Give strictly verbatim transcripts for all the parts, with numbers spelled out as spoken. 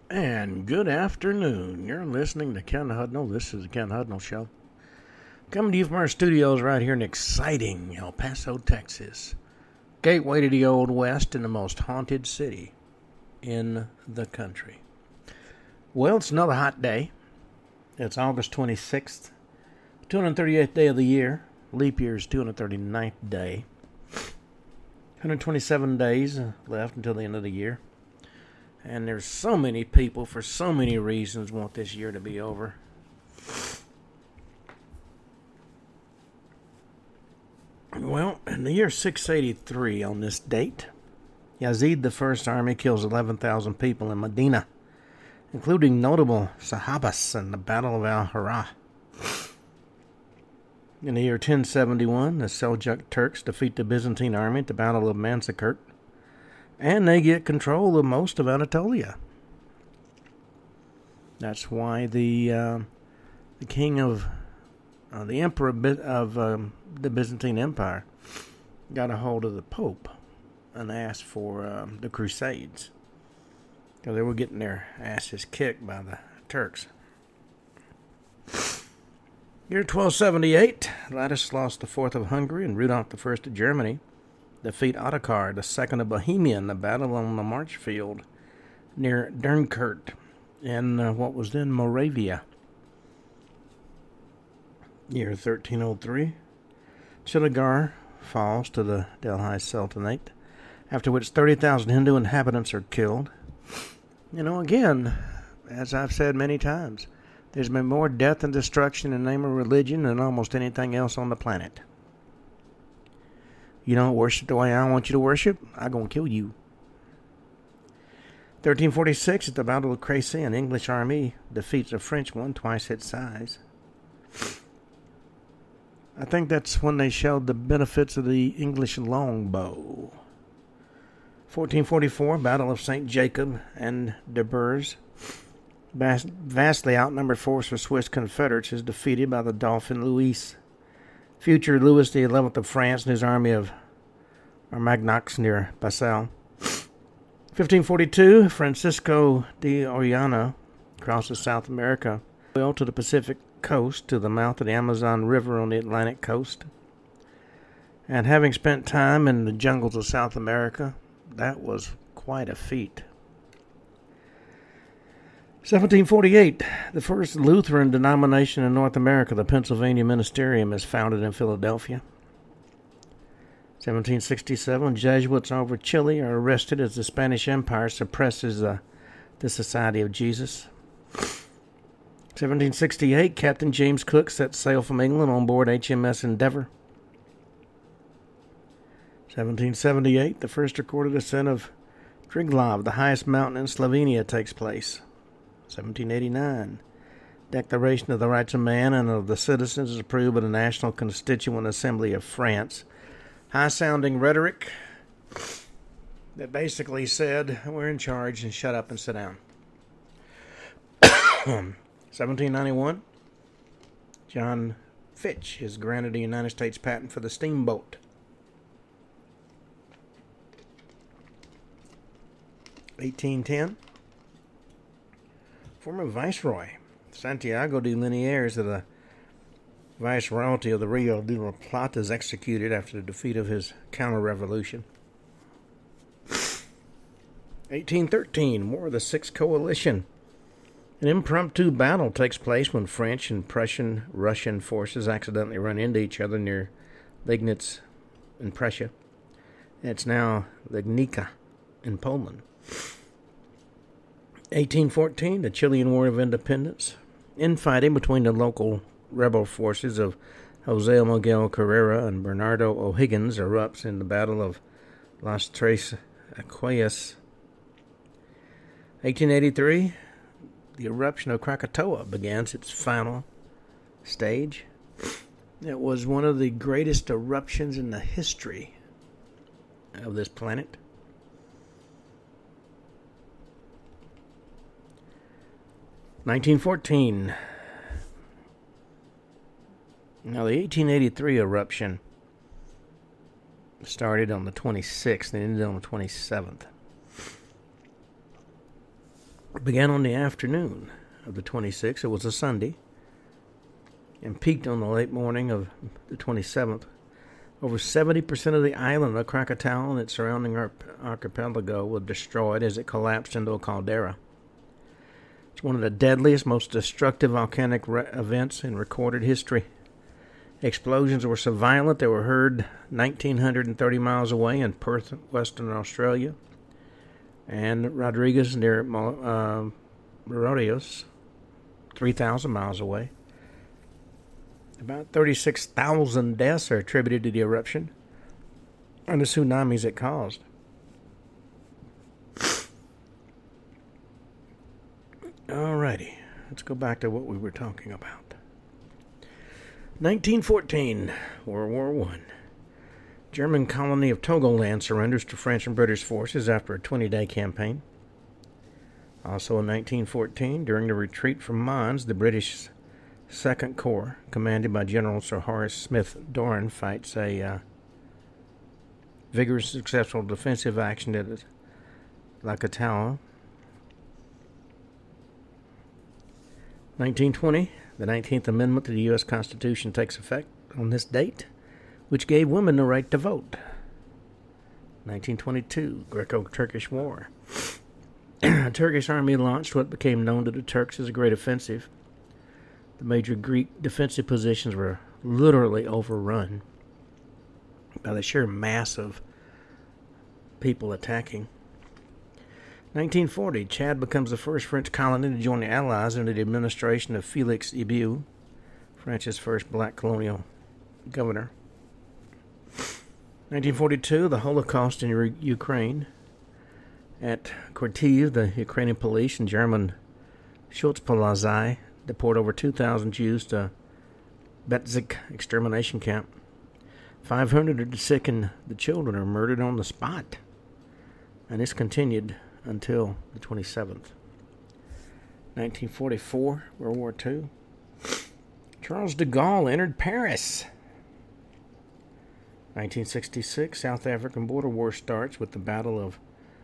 And good afternoon. You're listening to Ken Hudnall. This is the Ken Hudnall Show. Coming to you from our studios right here in exciting El Paso, Texas. Gateway to the Old West and the most haunted city in the country. Well, it's another hot day. It's August twenty-sixth, two hundred thirty-eighth day of the year. Leap year is two hundred thirty-ninth day. one hundred twenty-seven days left until the end of the year. And there's so many people, for so many reasons, want this year to be over. Well, in the year six eighty-three, on this date, Yazid the First Army kills eleven thousand people in Medina, including notable Sahabas in the Battle of Al-Harra. In the year ten seventy-one, the Seljuk Turks defeat the Byzantine army at the Battle of Manzikert, and they get control of most of Anatolia. That's why the uh, the king of uh, the emperor of um, the Byzantine Empire got a hold of the Pope and asked for um, the Crusades, because they were getting their asses kicked by the Turks. Year twelve seventy-eight, Ladislaus the Fourth of Hungary and Rudolf the First of Germany defeat Ottokar the Second of Bohemia in the battle on the Marchfield near Dunkirk in uh, what was then Moravia. Year thirteen oh three, Chiligar falls to the Delhi Sultanate, after which thirty thousand Hindu inhabitants are killed. You know, again, as I've said many times, there's been more death and destruction in the name of religion than almost anything else on the planet. You don't worship the way I want you to worship, I'm going to kill you. thirteen forty-six, at the Battle of Crécy, an English army defeats a French one twice its size. I think that's when they showed the benefits of the English longbow. fourteen forty-four, Battle of Saint Jacob and De Bourges. Vast, vastly outnumbered force of Swiss Confederates is defeated by the Dauphin Louis. Future Louis the Eleventh of France and his army of Armagnacs near Passau. fifteen forty-two, Francisco de Orellana crosses South America well to the Pacific coast to the mouth of the Amazon River on the Atlantic coast. And having spent time in the jungles of South America, that was quite a feat. seventeen forty-eight, the first Lutheran denomination in North America, the Pennsylvania Ministerium, is founded in Philadelphia. seventeen sixty-seven, Jesuits over Chile are arrested as the Spanish Empire suppresses uh, the Society of Jesus. seventeen sixty-eight, Captain James Cook sets sail from England on board H M S Endeavour. seventeen seventy-eight, the first recorded ascent of Triglav, the highest mountain in Slovenia, takes place. seventeen eighty-nine, Declaration of the Rights of Man and of the Citizens is approved by the National Constituent Assembly of France. High-sounding rhetoric that basically said, we're in charge and shut up and sit down. seventeen ninety-one, John Fitch is granted a United States patent for the steamboat. eighteen ten, former Viceroy Santiago de Liniers of the Viceroyalty of the Rio de la Plata is executed after the defeat of his counter-revolution. eighteen thirteen, War of the Sixth Coalition. An impromptu battle takes place when French and Prussian Russian forces accidentally run into each other near Liegnitz in Prussia. It's now Legnica in Poland. eighteen fourteen, the Chilean War of Independence. Infighting between the local rebel forces of Jose Miguel Carrera and Bernardo O'Higgins erupts in the Battle of Las Tres Aguas. eighteen eighty-three, the eruption of Krakatoa begins its final stage. It was one of the greatest eruptions in the history of this planet. nineteen fourteen. Now, the eighteen eighty-three eruption started on the twenty-sixth and ended on the twenty-seventh. began on the afternoon of the twenty-sixth. It was a Sunday, and peaked on the late morning of the twenty-seventh. Over seventy percent of the island of Krakatoa and its surrounding archipelago were destroyed as it collapsed into a caldera. It's one of the deadliest, most destructive volcanic re- events in recorded history. Explosions were so violent they were heard one thousand nine hundred thirty miles away in Perth, Western Australia, and Rodriguez near uh, Mauritius, three thousand miles away. About thirty-six thousand deaths are attributed to the eruption and the tsunamis it caused. Alrighty, let's go back to what we were talking about. nineteen fourteen, World War One. German colony of Togoland surrenders to French and British forces after a twenty-day campaign. Also in nineteen fourteen, during the retreat from Mons, the British Second Corps, commanded by General Sir Horace Smith Doran, fights a uh, vigorous, successful defensive action at La Catawba. nineteen twenty, the nineteenth Amendment to the U S Constitution takes effect on this date, which gave women the right to vote. nineteen twenty-two, Greco-Turkish War. The Turkish army launched what became known to the Turks as a Great Offensive. The major Greek defensive positions were literally overrun by the sheer mass of people attacking. nineteen forty, Chad becomes the first French colony to join the Allies under the administration of Félix Ibou, France's first black colonial governor. nineteen forty-two, the Holocaust in U- Ukraine. At Kharkiv, the Ukrainian police and German Schutzpolizei deport over two thousand Jews to Betzik extermination camp. five hundred of the sick and the children are murdered on the spot. And this continued until the twenty-seventh. nineteen forty-four, World War Two. Charles de Gaulle entered Paris. nineteen sixty-six, South African border war starts with the Battle of...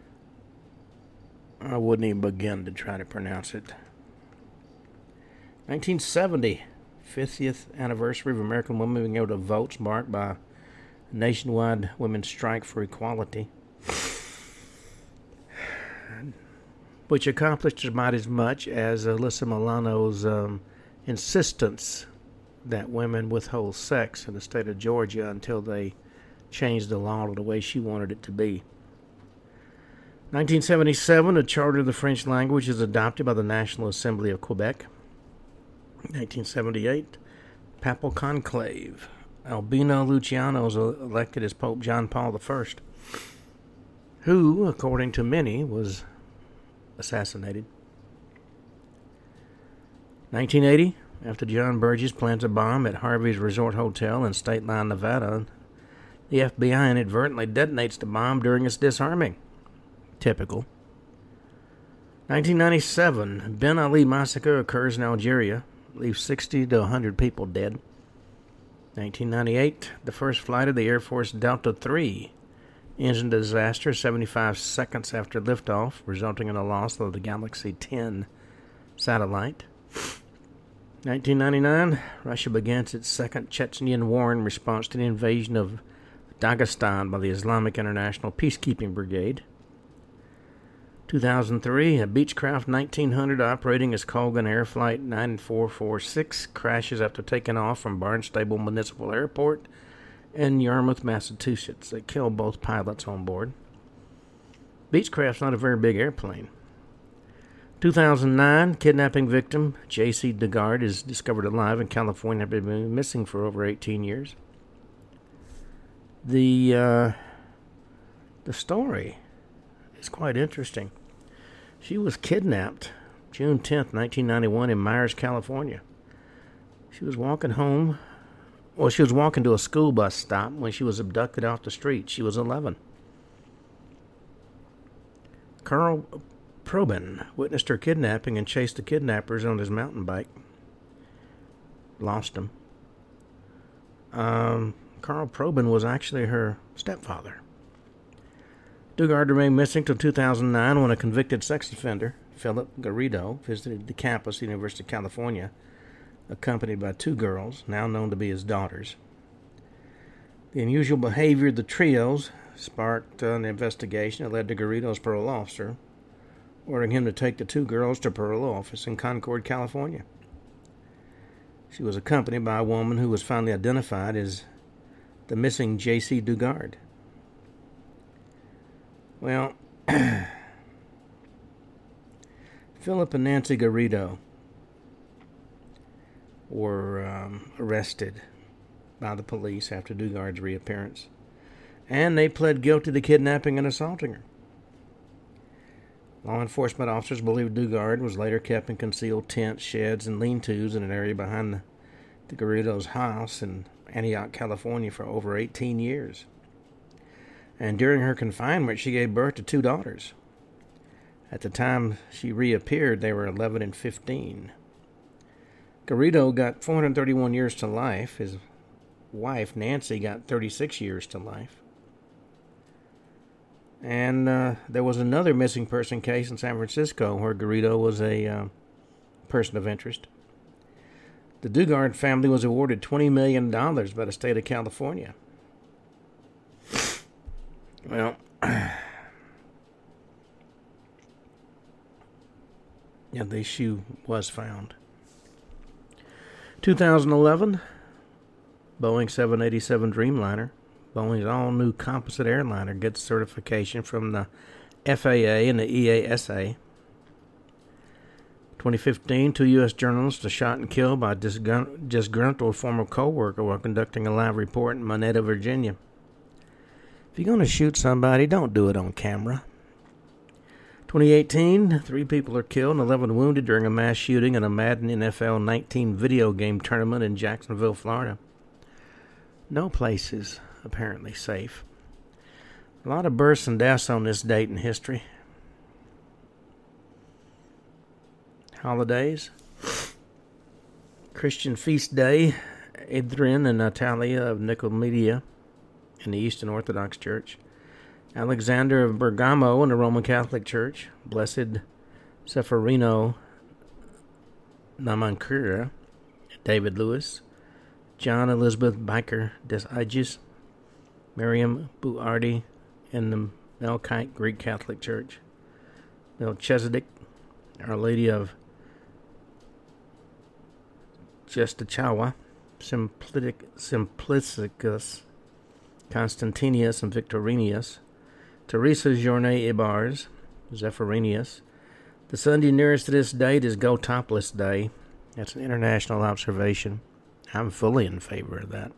I wouldn't even begin to try to pronounce it. nineteen seventy, fiftieth anniversary of American women being able to vote, marked by a nationwide women's strike for equality, which accomplished about as much as Alyssa Milano's um, insistence that women withhold sex in the state of Georgia until they changed the law to the way she wanted it to be. nineteen seventy-seven, a charter of the French language is adopted by the National Assembly of Quebec. nineteen seventy-eight, Papal Conclave. Albino Luciano is elected as Pope John Paul the First, who, according to many, was assassinated. nineteen eighty, after John Burgess plants a bomb at Harvey's Resort Hotel in State Line, Nevada, the F B I inadvertently detonates the bomb during its disarming. Typical. nineteen ninety-seven, Ben Ali massacre occurs in Algeria, leaves sixty to one hundred people dead. nineteen ninety-eight, the first flight of the Air Force Delta three engine disaster seventy-five seconds after liftoff, resulting in the loss of the Galaxy ten satellite. nineteen ninety-nine, Russia begins its second Chechenian war in response to the invasion of Dagestan by the Islamic International Peacekeeping Brigade. two thousand three, a Beechcraft nineteen hundred operating as Colgan Air Flight nine four four six crashes after taking off from Barnstable Municipal Airport in Yarmouth, Massachusetts. They killed both pilots on board. Beechcraft's not a very big airplane. two thousand nine, kidnapping victim J C DeGard is discovered alive in California after being missing for over eighteen years. The, uh, the story is quite interesting. She was kidnapped June tenth, nineteen ninety-one in Myers, California. She was walking home. Well, she was walking to a school bus stop when she was abducted off the street. She was eleven. Carl Probin witnessed her kidnapping and chased the kidnappers on his mountain bike. Lost him. Um, Carl Probin was actually her stepfather. Dugard remained missing till two thousand nine when a convicted sex offender Philip Garrido, visited the campus of the University of California, accompanied by two girls, now known to be his daughters. The unusual behavior of the trios sparked an investigation that led to Garrido's parole officer ordering him to take the two girls to parole office in Concord, California. She was accompanied by a woman who was finally identified as the missing J C Dugard. Well, Philip and Nancy Garrido were um, arrested by the police after Dugard's reappearance, and they pled guilty to kidnapping and assaulting her. Law enforcement officers believe Dugard was later kept in concealed tents, sheds, and lean-tos in an area behind the, the Garrido's house in Antioch, California for over eighteen years. And during her confinement, she gave birth to two daughters. At the time she reappeared, they were eleven and fifteen. Garrido got four hundred thirty-one years to life. His wife, Nancy, got thirty-six years to life. And uh, there was another missing person case in San Francisco where Garrido was a uh, person of interest. The Dugard family was awarded twenty million dollars by the state of California. Well, yeah, the issue was found. two thousand eleven, Boeing seven eighty-seven Dreamliner, Boeing's all-new composite airliner, gets certification from the F A A and the E A S A. twenty fifteen, two U S journalists are shot and killed by a disgruntled former co-worker while conducting a live report in Monetta, Virginia. If you're going to shoot somebody, don't do it on camera. twenty eighteen, three people are killed and eleven wounded during a mass shooting in a Madden N F L nineteen video game tournament in Jacksonville, Florida. No place is apparently safe. A lot of births and deaths on this date in history. Holidays. Christian feast day, Adrian and Natalia of Nicomedia in the Eastern Orthodox Church. Alexander of Bergamo in the Roman Catholic Church. Blessed Seferino Namankura, David Lewis. John Elizabeth Biker des Aegis. Miriam Buardi in the Melkite Greek Catholic Church. Melchizedek, Our Lady of Justichawa, Simplic, Simplicicus, Constantinius and Victorinius, Teresa Journet Ibars, Zephyrinius. The Sunday nearest to this date is Go Topless Day. That's an international observation. I'm fully in favor of that.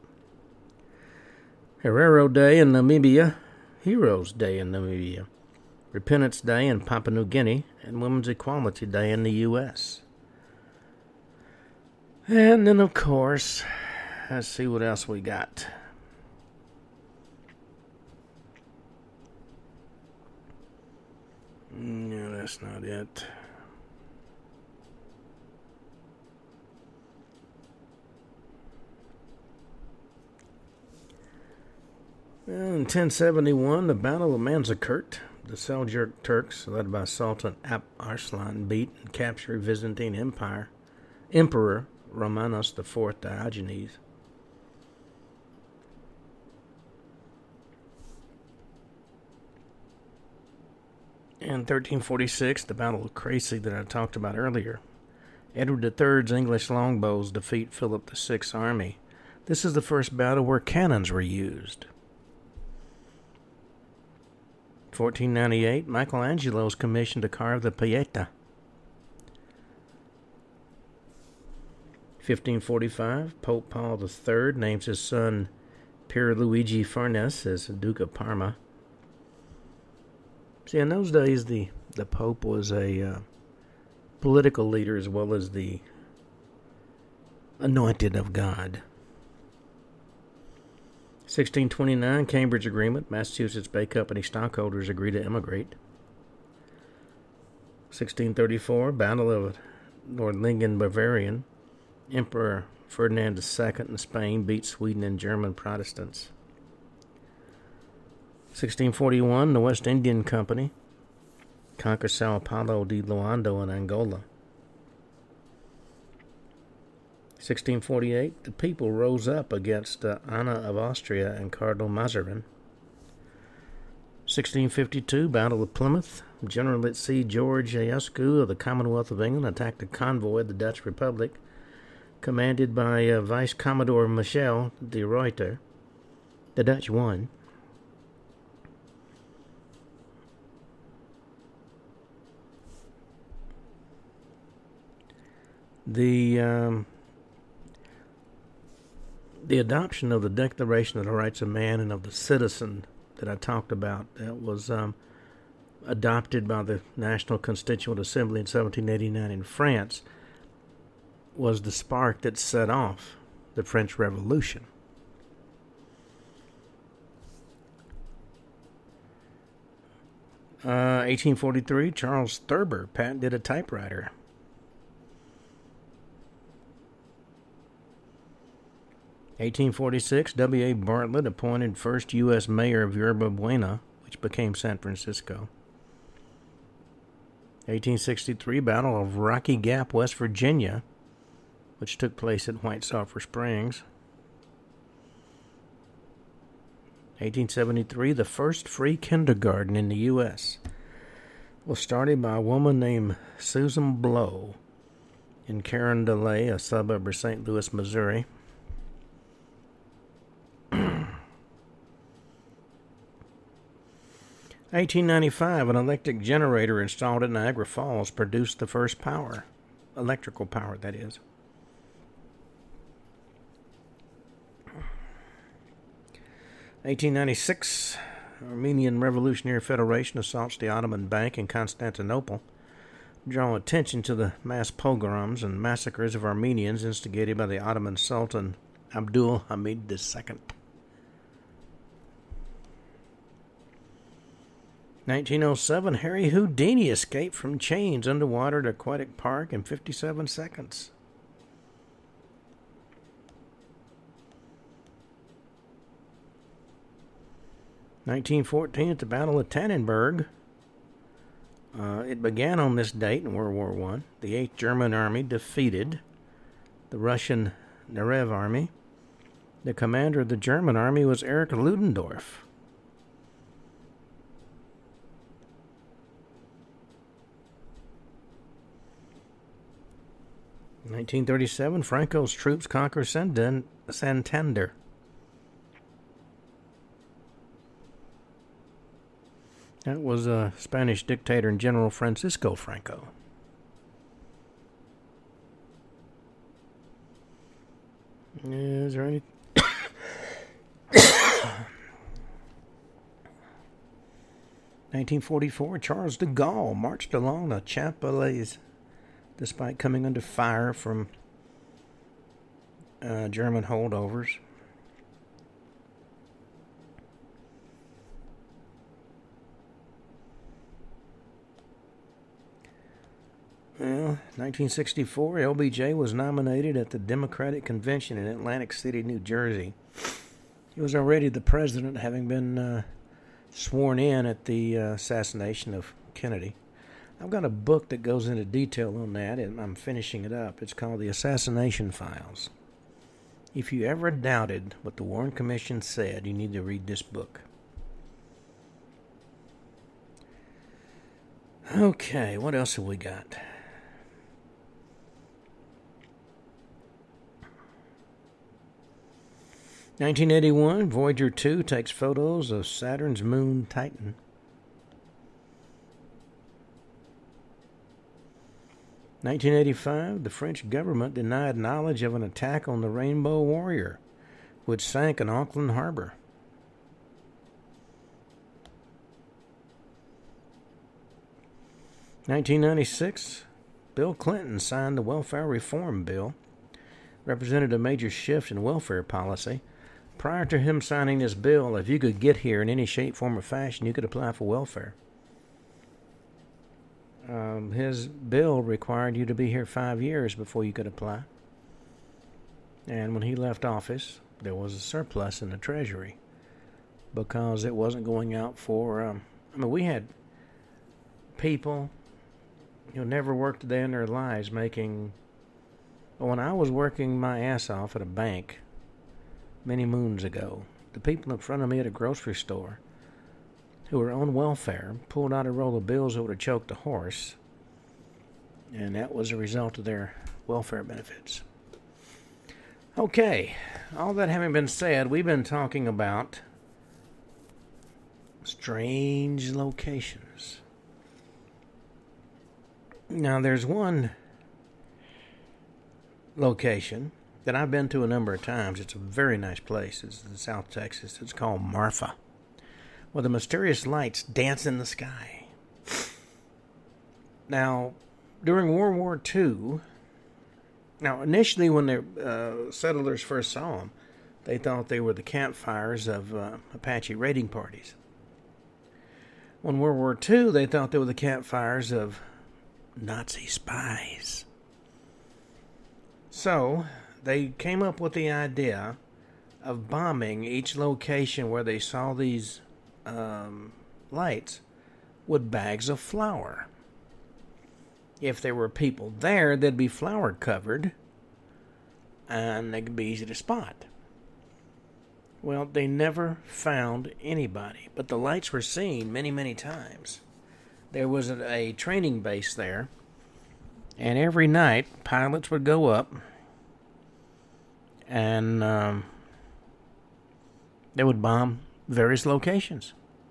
Herero Day in Namibia, Heroes Day in Namibia, Repentance Day in Papua New Guinea, and Women's Equality Day in the U S And then, of course, let's see what else we got. No, that's not it. Well, in ten seventy-one, the Battle of Manzikert, the Seljuk Turks, led by Sultan Alp Arslan, beat and captured Byzantine Empire Emperor Romanos the Fourth Diogenes. In thirteen forty-six, the Battle of Crécy that I talked about earlier, Edward the Third's English longbows defeat Philip the Sixth's army. This is the first battle where cannons were used. fourteen ninety-eight, Michelangelo is commissioned to carve the Pieta. fifteen forty-five, Pope Paul the Third names his son Pierluigi Farnese as Duke of Parma. See, in those days, the, the Pope was a uh, political leader as well as the anointed of God. sixteen twenty-nine, Cambridge Agreement. Massachusetts Bay Company stockholders agree to emigrate. sixteen thirty-four, Battle of Nordlingen, Bavarian. Emperor Ferdinand the Second in Spain beat Sweden and German Protestants. sixteen forty-one, the West Indian Company conquer Sao Paulo de Luando in Angola. sixteen forty-eight, the people rose up against uh, Anna of Austria and Cardinal Mazarin. sixteen fifty-two, Battle of Plymouth. General at Sea George Eusku of the Commonwealth of England attacked a convoy of the Dutch Republic, commanded by uh, Vice Commodore Michel de Ruyter. The Dutch won. The um, the adoption of the Declaration of the Rights of Man and of the Citizen that I talked about, that was um, adopted by the National Constituent Assembly in seventeen eighty-nine in France, was the spark that set off the French Revolution. Uh, eighteen forty-three, Charles Thurber patented a typewriter. eighteen forty-six, W A Bartlett appointed first U S mayor of Yerba Buena, which became San Francisco. eighteen sixty-three, Battle of Rocky Gap, West Virginia, which took place at White Sulphur Springs. eighteen seventy-three, the first free kindergarten in the U S was started by a woman named Susan Blow in Carondelet, a suburb of Saint Louis, Missouri. eighteen ninety-five, an electric generator installed at Niagara Falls produced the first power, electrical power, that is. eighteen ninety-six, Armenian Revolutionary Federation assaults the Ottoman Bank in Constantinople, draw attention to the mass pogroms and massacres of Armenians instigated by the Ottoman Sultan Abdul Hamid the Second. nineteen oh seven, Harry Houdini escaped from chains underwater at Aquatic Park in fifty-seven seconds. nineteen fourteen, at the Battle of Tannenberg. Uh, it began on this date in World War One. The eighth German Army defeated the Russian Narev Army. The commander of the German Army was Erich Ludendorff. nineteen thirty-seven, Franco's troops conquer Santander. That was uh, Spanish dictator and General Francisco Franco. Is there any... nineteen forty-four, Charles de Gaulle marched along the Champs-Élysées despite coming under fire from uh, German holdovers. Well, nineteen sixty-four, L B J was nominated at the Democratic Convention in Atlantic City, New Jersey. He was already the president, having been uh, sworn in at the uh, assassination of Kennedy. I've got a book that goes into detail on that, and I'm finishing it up. It's called The Assassination Files. If you ever doubted what the Warren Commission said, you need to read this book. Okay, what else have we got? nineteen eighty-one, Voyager two takes photos of Saturn's moon Titan. nineteen eighty-five, the French government denied knowledge of an attack on the Rainbow Warrior, which sank in Auckland Harbor. nineteen ninety-six, Bill Clinton signed the Welfare Reform Bill, represented a major shift in welfare policy. Prior to him signing this bill, if you could get here in any shape, form, or fashion, you could apply for welfare. Um, his bill required you to be here five years before you could apply. And when he left office, there was a surplus in the Treasury because it wasn't going out for... Um, I mean, we had people who never worked a day in their lives making... When I was working my ass off at a bank many moons ago, the people in front of me at a grocery store who were on welfare pulled out a roll of bills that would have choked a horse, and that was a result of their welfare benefits. Okay, all that having been said, we've been talking about strange locations. Now, there's one location that I've been to a number of times. It's a very nice place. It's in South Texas. It's called Marfa, where the mysterious lights dance in the sky. Now, during World War Two, now initially when the uh, settlers first saw them, they thought they were the campfires of uh, Apache raiding parties. When World War Two, they thought they were the campfires of Nazi spies. So, they came up with the idea of bombing each location where they saw these um, lights with bags of flour. If there were people there, they'd be flour covered, and they could be easy to spot. Well, they never found anybody, but the lights were seen many, many times. There was a, a training base there, and every night, pilots would go up, and um, they would bomb various locations.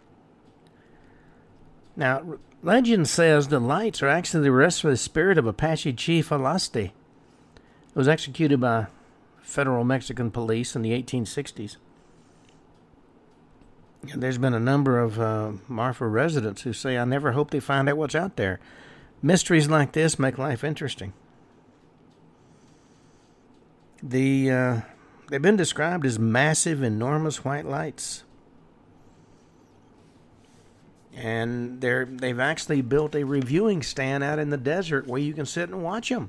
Now, legend says the lights are actually the rest of the spirit of Apache Chief Alasti. It was executed by federal Mexican police in the eighteen sixties. And there's been a number of uh, Marfa residents who say, I never hope they find out what's out there. Mysteries like this make life interesting. The uh, they've been described as massive, enormous white lights. And they're, they've actually built a reviewing stand out in the desert where you can sit and watch them.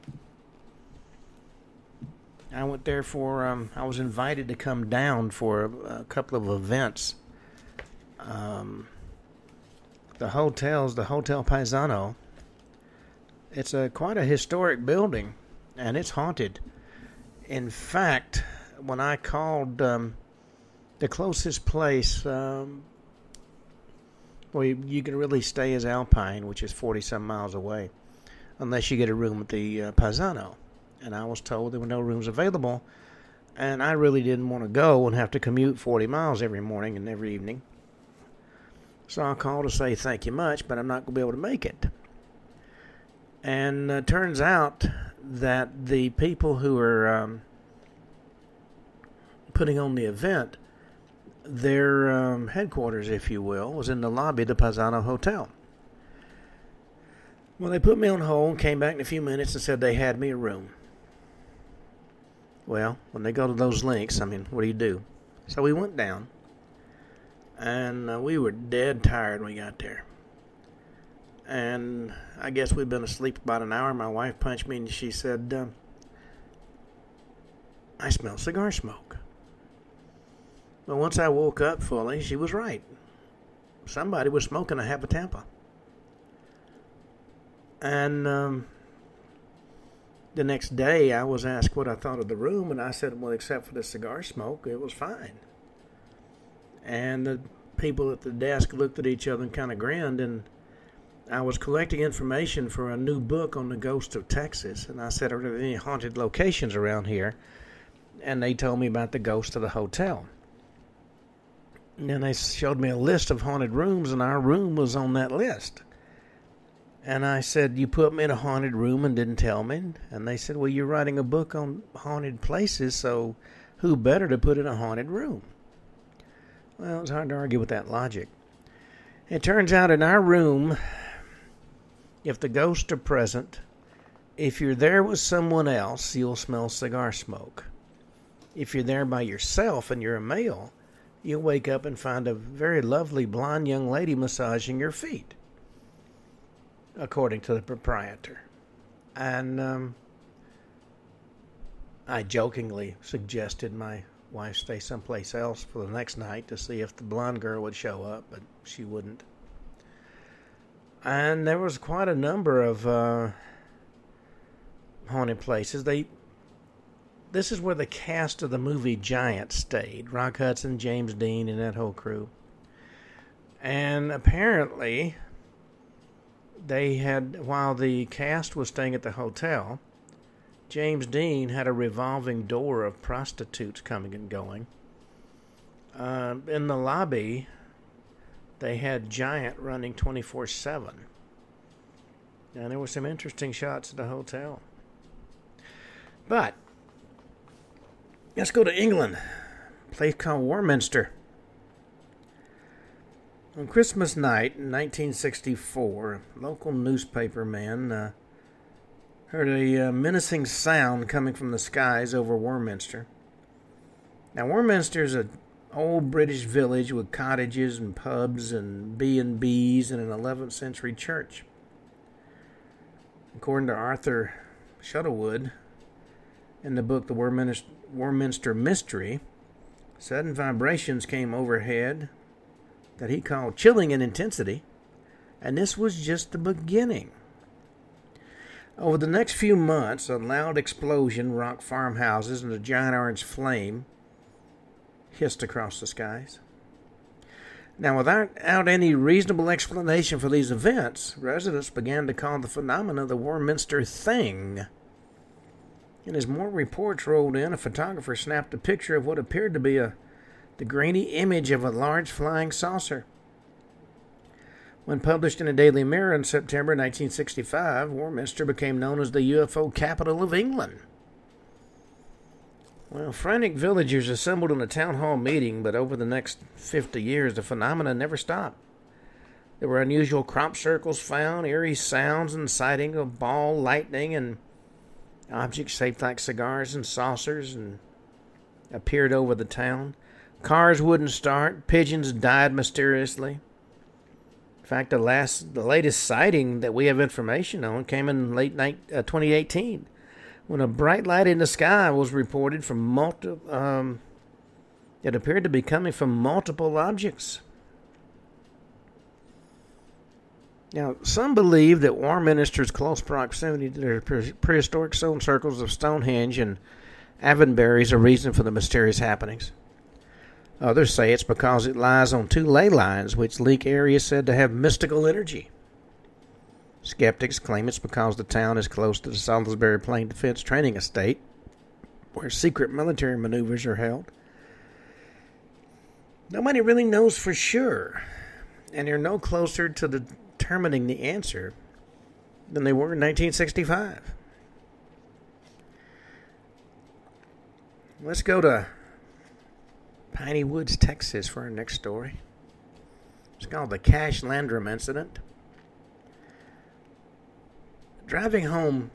I went there for, um, I was invited to come down for a, a couple of events. Um, the hotel's the Hotel Paisano. It's a quite a historic building, and it's haunted. In fact, when I called um, the closest place um, where you, you can really stay is Alpine, which is forty-some miles away, unless you get a room at the uh, Paisano. And I was told there were no rooms available, and I really didn't want to go and have to commute forty miles every morning and every evening. So I called to say thank you much, but I'm not going to be able to make it. And it uh, turns out that the people who are um, putting on the event, their um, headquarters, if you will, was in the lobby of the Paisano Hotel. Well, they put me on hold, came back in a few minutes and said they had me a room. Well, when they go to those links, I mean, what do you do? So we went down, and uh, we were dead tired when we got there. And I guess we'd been asleep about an hour. My wife punched me, and she said, uh, I smell cigar smoke. Well, once I woke up fully, she was right. Somebody was smoking a Hapatampa. And um, the next day, I was asked what I thought of the room, and I said, well, except for the cigar smoke, it was fine. And the people at the desk looked at each other and kind of grinned, and I was collecting information for a new book on the ghosts of Texas, and I said, are there any haunted locations around here? And they told me about the ghost of the hotel. And then they showed me a list of haunted rooms, and our room was on that list. And I said, you put me in a haunted room and didn't tell me? And they said, well, you're writing a book on haunted places, so who better to put in a haunted room? Well, it's hard to argue with that logic. It turns out in our room, if the ghosts are present, if you're there with someone else, you'll smell cigar smoke. If you're there by yourself and you're a male, you'll wake up and find a very lovely blonde young lady massaging your feet, according to the proprietor. And um, I jokingly suggested my wife stay someplace else for the next night to see if the blonde girl would show up, but she wouldn't. And there was quite a number of uh, haunted places. They, this is where the cast of the movie Giant stayed. Rock Hudson, James Dean, and that whole crew. And apparently, they had, while the cast was staying at the hotel, James Dean had a revolving door of prostitutes coming and going. Uh, in the lobby, they had Giant running twenty-four seven. And there were some interesting shots at the hotel. But, let's go to England. A place called Warminster. On Christmas night in nineteen sixty-four, a local newspaper man uh, heard a uh, menacing sound coming from the skies over Warminster. Now, Warminster is an old British village with cottages and pubs and B and B's and an eleventh century church. According to Arthur Shuttlewood, in the book The Warminster, Warminster Mystery, sudden vibrations came overhead that he called chilling in intensity, and this was just the beginning. Over the next few months, a loud explosion rocked farmhouses and a giant orange flame hissed across the skies. Now, without out any reasonable explanation for these events, residents began to call the phenomena the Warminster Thing. And as more reports rolled in, a photographer snapped a picture of what appeared to be a the grainy image of a large flying saucer. When published in a Daily Mirror in September nineteen sixty-five, Warminster became known as the U F O capital of England. Well, frantic villagers assembled in a town hall meeting, but over the next fifty years, the phenomena never stopped. There were unusual crop circles found, eerie sounds and sightings of ball lightning, and objects shaped like cigars and saucers and appeared over the town. Cars wouldn't start. Pigeons died mysteriously. In fact, the last, the latest sighting that we have information on came in late night, uh, twenty eighteen, when a bright light in the sky was reported from multi, um, it appeared to be coming from multiple objects. Now, some believe that Warminster's close proximity to the pre- prehistoric stone circles of Stonehenge and Avonbury is a reason for the mysterious happenings. Others say it's because it lies on two ley lines, which link areas said to have mystical energy. Skeptics claim it's because the town is close to the Salisbury Plain Defense Training Estate, where secret military maneuvers are held. Nobody really knows for sure, and they're no closer to determining the answer than they were in nineteen sixty-five. Let's go to Piney Woods, Texas for our next story. It's called the Cash Landrum Incident. Driving home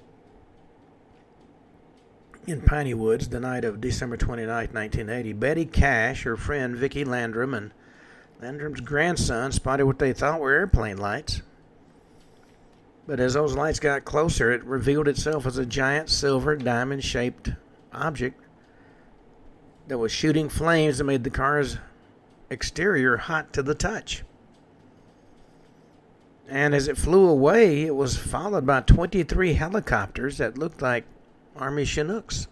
in Piney Woods the night of December twenty-ninth, nineteen eighty, Betty Cash, her friend Vicki Landrum, and Landrum's grandson spotted what they thought were airplane lights. But as those lights got closer, it revealed itself as a giant silver diamond-shaped object that was shooting flames that made the car's exterior hot to the touch. And as it flew away, it was followed by twenty-three helicopters that looked like Army Chinooks.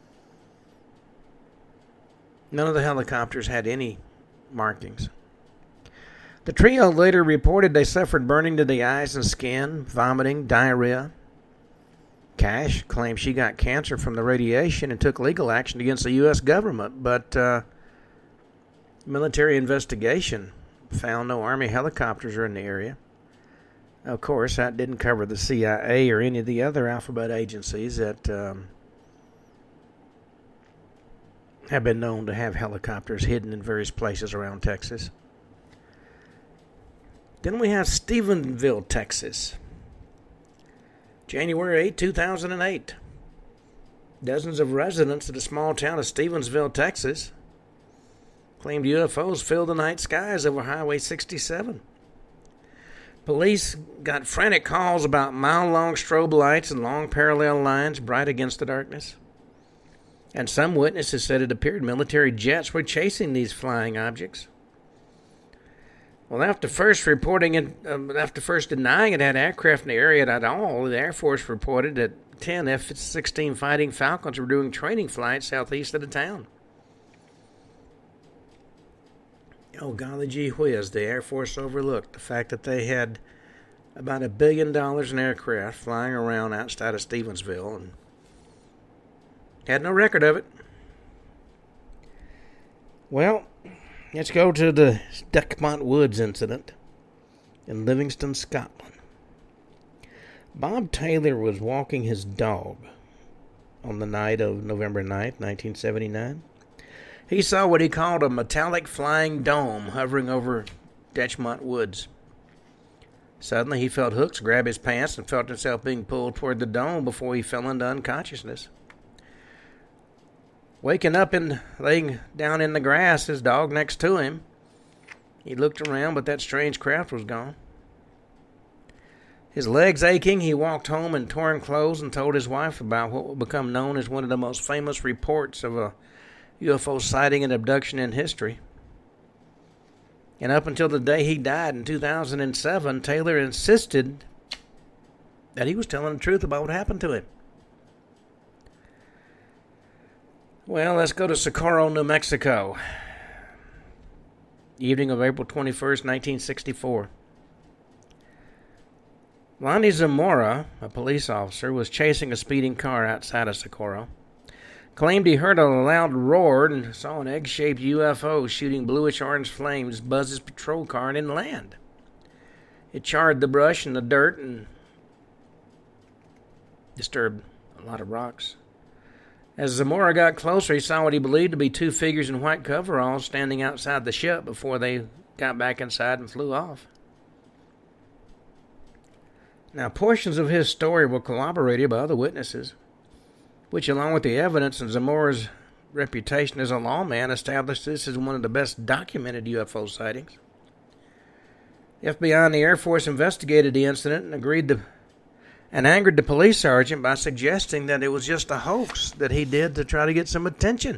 None of the helicopters had any markings. The trio later reported they suffered burning to the eyes and skin, vomiting, diarrhea. Cash claimed she got cancer from the radiation and took legal action against the U S government, but uh, military investigation found no Army helicopters are in the area. Of course, that didn't cover the C I A or any of the other alphabet agencies that um, have been known to have helicopters hidden in various places around Texas. Then we have Stephenville, Texas. January eighth, two thousand eight. Dozens of residents of the small town of Stevensville, Texas, claimed U F Os filled the night skies over Highway sixty-seven. Police got frantic calls about mile-long strobe lights and long parallel lines bright against the darkness. And some witnesses said it appeared military jets were chasing these flying objects. Well, after first reporting it, um, after first denying it had aircraft in the area at all, the Air Force reported that ten F sixteen Fighting Falcons were doing training flights southeast of the town. Oh, golly gee whiz, the Air Force overlooked the fact that they had about a billion dollars in aircraft flying around outside of Stevensville and had no record of it. Well, let's go to the Duckmont Woods incident in Livingston, Scotland. Bob Taylor was walking his dog on the night of November ninth, nineteen seventy-nine. He saw what he called a metallic flying dome hovering over Duckmont Woods. Suddenly, he felt hooks grab his pants and felt himself being pulled toward the dome before he fell into unconsciousness. Waking up and laying down in the grass, his dog next to him, he looked around, but that strange craft was gone. His legs aching, he walked home in torn clothes and told his wife about what would become known as one of the most famous reports of a U F O sighting and abduction in history. And up until the day he died in two thousand seven, Taylor insisted that he was telling the truth about what happened to him. Well, let's go to Socorro, New Mexico. Evening of April twenty-first, nineteen sixty-four. Lonnie Zamora, a police officer, was chasing a speeding car outside of Socorro. Claimed he heard a loud roar and saw an egg-shaped U F O shooting bluish-orange flames buzz his patrol car and land. It charred the brush and the dirt and disturbed a lot of rocks. As Zamora got closer, he saw what he believed to be two figures in white coveralls standing outside the ship before they got back inside and flew off. Now, portions of his story were corroborated by other witnesses, which, along with the evidence and Zamora's reputation as a lawman, established this as one of the best documented U F O sightings. The F B I and the Air Force investigated the incident and agreed to, and angered the police sergeant by suggesting that it was just a hoax that he did to try to get some attention.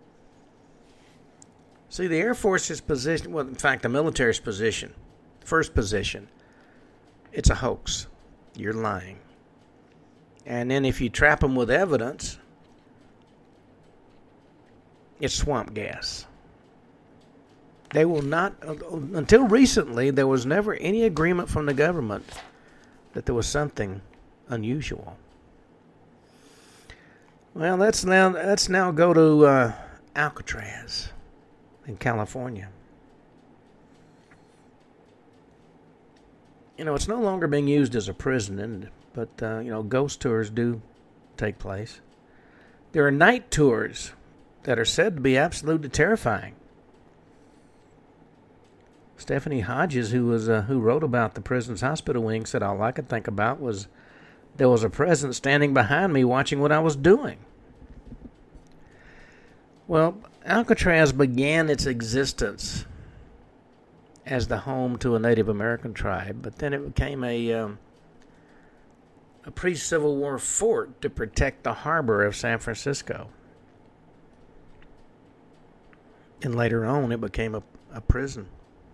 See, the Air Force's position, well, in fact, the military's position, first position, it's a hoax. You're lying. And then if you trap them with evidence, it's swamp gas. They will not, until recently, there was never any agreement from the government that there was something unusual. Well, let's now, let's now go to uh, Alcatraz in California. You know, it's no longer being used as a prison, and but, uh, you know, ghost tours do take place. There are night tours that are said to be absolutely terrifying. Stephanie Hodges, who was uh, who wrote about the prison's hospital wing, said all I could think about was there was a presence standing behind me watching what I was doing. Well, Alcatraz began its existence as the home to a Native American tribe, but then it became a um, a pre-Civil War fort to protect the harbor of San Francisco. And later on, it became a, a prison.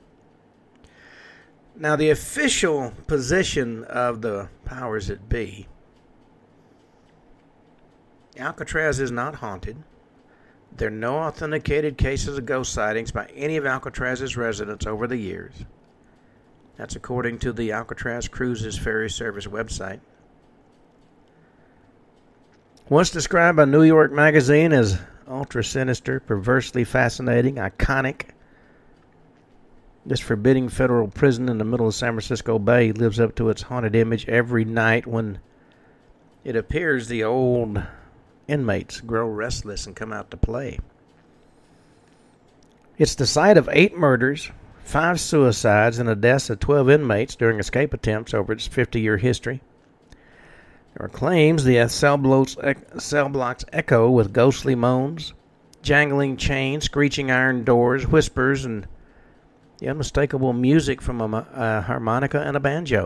Now, the official position of the powers that be, Alcatraz is not haunted. There are no authenticated cases of ghost sightings by any of Alcatraz's residents over the years. That's according to the Alcatraz Cruises Ferry Service website. Once described by New York Magazine as ultra-sinister, perversely fascinating, iconic, this forbidding federal prison in the middle of San Francisco Bay lives up to its haunted image every night when it appears the old inmates grow restless and come out to play. It's the site of eight murders, five suicides, and the deaths of twelve inmates during escape attempts over its fifty-year history. There are claims the cell blocks, cell blocks echo with ghostly moans, jangling chains, screeching iron doors, whispers, and the unmistakable music from a, a harmonica and a banjo.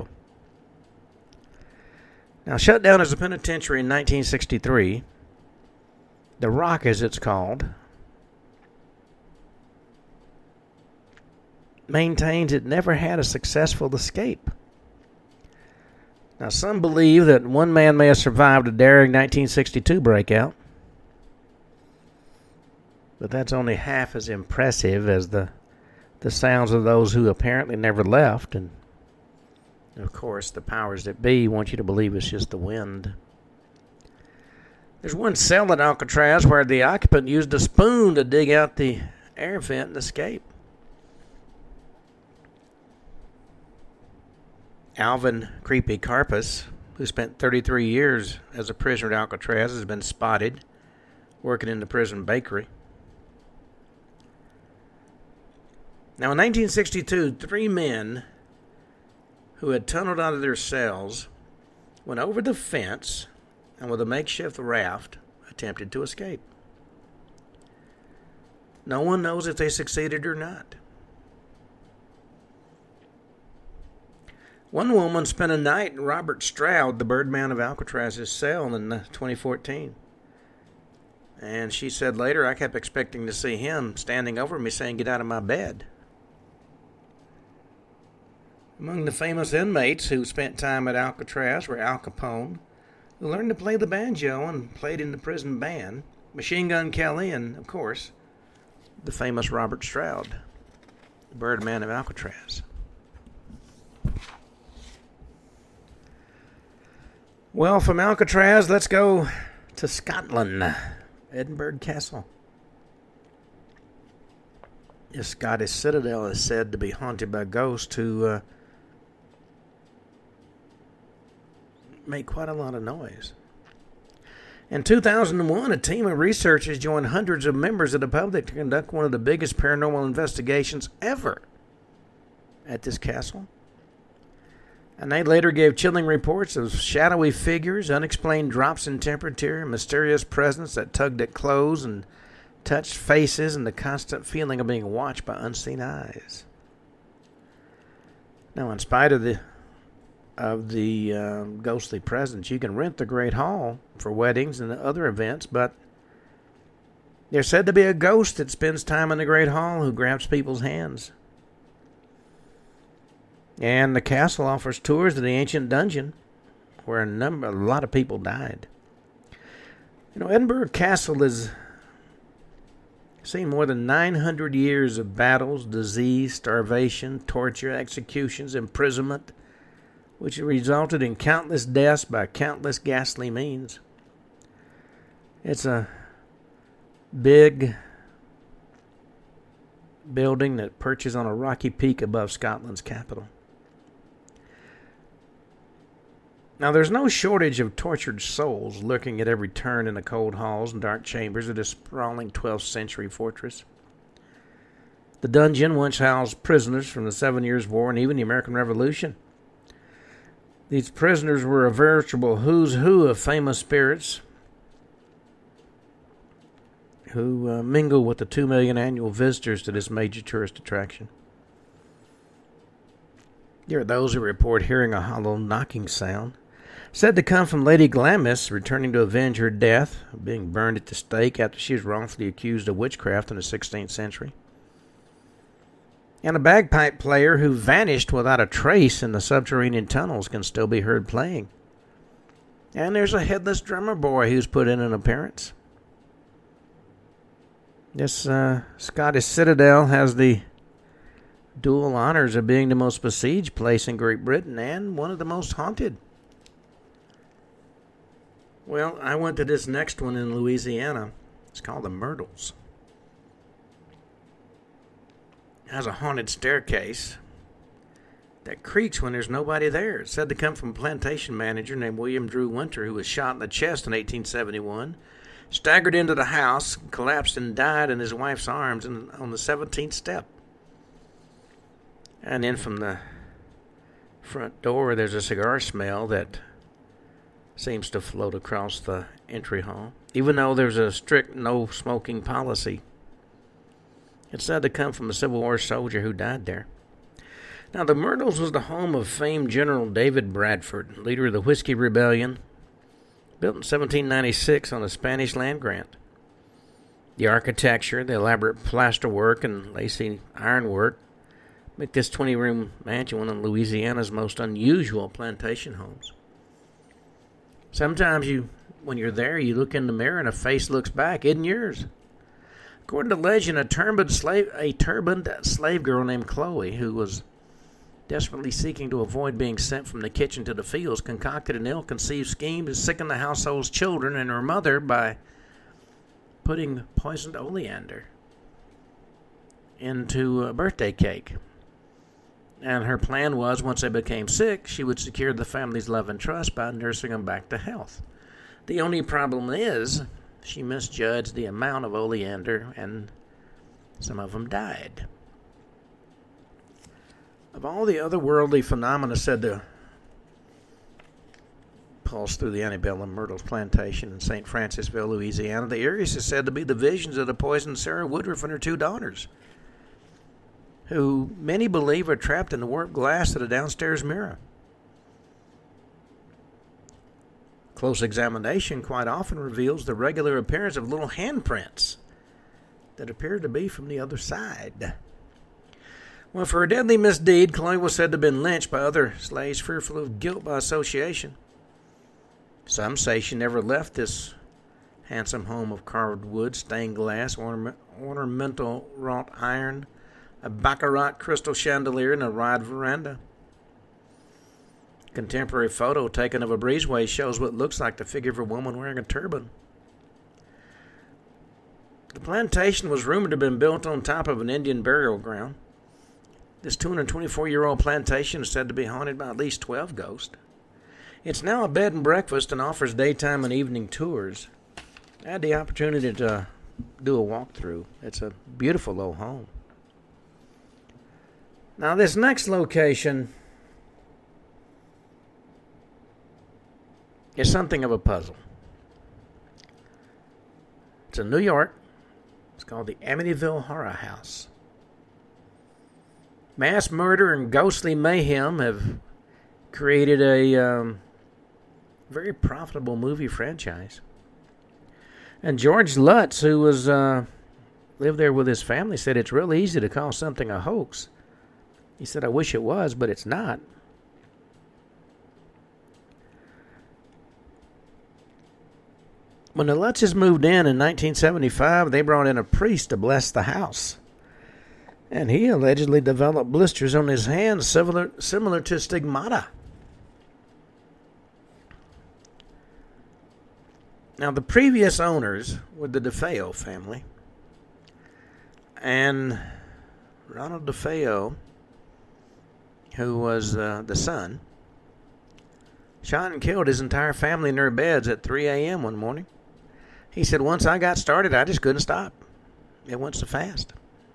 Now, shut down as a penitentiary in nineteen sixty-three, the Rock, as it's called, maintains it never had a successful escape. Now, some believe that one man may have survived a daring nineteen sixty-two breakout, but that's only half as impressive as the the sounds of those who apparently never left. And, of course, the powers that be want you to believe it's just the wind. There's one cell at Alcatraz where the occupant used a spoon to dig out the air vent and escape. Alvin Creepy Karpus, who spent thirty-three years as a prisoner at Alcatraz, has been spotted working in the prison bakery. Now, in nineteen sixty-two, three men who had tunneled out of their cells went over the fence and with a makeshift raft attempted to escape. No one knows if they succeeded or not. One woman spent a night in Robert Stroud, the Birdman of Alcatraz's cell, in twenty fourteen. And she said later, I kept expecting to see him standing over me saying, "Get out of my bed." Among the famous inmates who spent time at Alcatraz were Al Capone, who learned to play the banjo and played in the prison band, Machine Gun Kelly, and, of course, the famous Robert Stroud, the Birdman of Alcatraz. Well, from Alcatraz, let's go to Scotland, Edinburgh Castle. The Scottish citadel is said to be haunted by ghosts who uh, make quite a lot of noise. In two thousand one, a team of researchers joined hundreds of members of the public to conduct one of the biggest paranormal investigations ever at this castle. And they later gave chilling reports of shadowy figures, unexplained drops in temperature, mysterious presence that tugged at clothes and touched faces, and the constant feeling of being watched by unseen eyes. Now, in spite of the of the uh, ghostly presence, you can rent the Great Hall for weddings and other events, but there's said to be a ghost that spends time in the Great Hall who grabs people's hands. And the castle offers tours to the ancient dungeon where a number, a lot of people died. You know, Edinburgh Castle has seen more than nine hundred years of battles, disease, starvation, torture, executions, imprisonment, which resulted in countless deaths by countless ghastly means. It's a big building that perches on a rocky peak above Scotland's capital. Now, there's no shortage of tortured souls lurking at every turn in the cold halls and dark chambers of this sprawling twelfth century fortress. The dungeon once housed prisoners from the Seven Years' War and even the American Revolution. These prisoners were a veritable who's who of famous spirits who uh, mingle with the two million annual visitors to this major tourist attraction. There are those who report hearing a hollow knocking sound, said to come from Lady Glamis returning to avenge her death, being burned at the stake after she was wrongfully accused of witchcraft in the sixteenth century. And a bagpipe player who vanished without a trace in the subterranean tunnels can still be heard playing. And there's a headless drummer boy who's put in an appearance. This uh, Scottish citadel has the dual honors of being the most besieged place in Great Britain and one of the most haunted. Well, I went to this next one in Louisiana. It's called the Myrtles. It has a haunted staircase that creaks when there's nobody there. It's said to come from a plantation manager named William Drew Winter, who was shot in the chest in eighteen seventy-one, staggered into the house, collapsed and died in his wife's arms in, on the seventeenth step. And then from the front door, there's a cigar smell that seems to float across the entry hall, even though there's a strict no-smoking policy. It's said to come from a Civil War soldier who died there. Now, the Myrtles was the home of famed General David Bradford, leader of the Whiskey Rebellion, built in seventeen ninety-six on a Spanish land grant. The architecture, the elaborate plasterwork and lacy ironwork, make this twenty-room mansion one of Louisiana's most unusual plantation homes. Sometimes you, when you're there, you look in the mirror and a face looks back. Isn't yours? According to legend, a turbaned slave, a turbaned slave girl named Chloe, who was desperately seeking to avoid being sent from the kitchen to the fields, concocted an ill-conceived scheme to sicken the household's children and her mother by putting poisoned oleander into a birthday cake. And her plan was, once they became sick, she would secure the family's love and trust by nursing them back to health. The only problem is, she misjudged the amount of oleander, and some of them died. Of all the otherworldly phenomena said to pulse through the antebellum Myrtles Plantation in Saint Francisville, Louisiana, the eeriest is said to be the visions of the poisoned Sarah Woodruff and her two daughters, who many believe are trapped in the warped glass of the downstairs mirror. Close examination quite often reveals the regular appearance of little handprints that appear to be from the other side. Well, for a deadly misdeed, Chloe was said to have been lynched by other slaves fearful of guilt by association. Some say she never left this handsome home of carved wood, stained glass, ornament, ornamental wrought iron, a baccarat crystal chandelier, and a wide veranda. A contemporary photo taken of a breezeway shows what looks like the figure of a woman wearing a turban. The plantation was rumored to have been built on top of an Indian burial ground. This two hundred twenty-four-year-old plantation is said to be haunted by at least twelve ghosts. It's now a bed and breakfast and offers daytime and evening tours. I had the opportunity to do a walkthrough. It's a beautiful old home. Now, this next location is something of a puzzle. It's in New York. It's called the Amityville Horror House. Mass murder and ghostly mayhem have created a um, very profitable movie franchise. And George Lutz, who was uh, lived there with his family, said it's real easy to call something a hoax. He said, I wish it was, but it's not. When the Lutzes moved in in nineteen seventy-five, they brought in a priest to bless the house. And he allegedly developed blisters on his hands similar, similar to stigmata. Now, the previous owners were the DeFeo family. And Ronald DeFeo, who was uh, the son, shot and killed his entire family in their beds at three a.m. one morning. He said, once I got started, I just couldn't stop. It went so fast.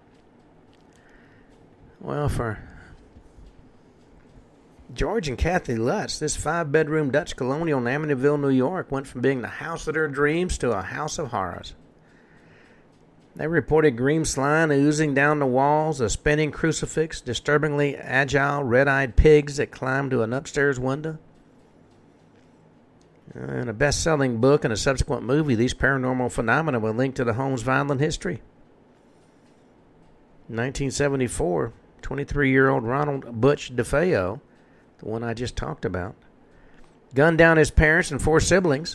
Well, for George and Kathy Lutz, this five-bedroom Dutch colonial in Amityville, New York, went from being the house of their dreams to a house of horrors. They reported green slime oozing down the walls, a spinning crucifix, disturbingly agile red-eyed pigs that climbed to an upstairs window. In a best-selling book and a subsequent movie, these paranormal phenomena were linked to the home's violent history. In nineteen seventy-four, twenty-three-year-old Ronald Butch DeFeo, the one I just talked about, gunned down his parents and four siblings.